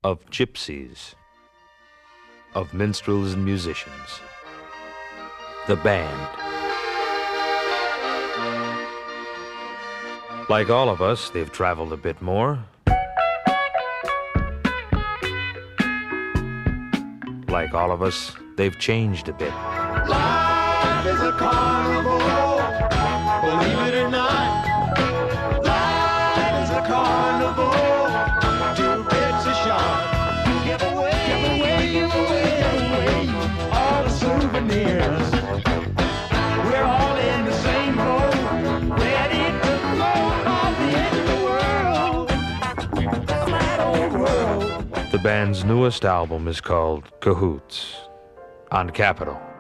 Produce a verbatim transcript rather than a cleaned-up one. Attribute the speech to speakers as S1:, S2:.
S1: of gypsies, of minstrels and musicians. The band. Like all of us, they've traveled a bit more. Like all of us, they've changed a bit.
S2: Life is a carnival, believe it or not. Life is a carnival, two bits a shot. Give away, give away, give away, give away all the souvenirs. We're all in the same boat, ready to float off the edge of the world, the flat old world.
S1: The band's newest album is called Cahoots on Capitol.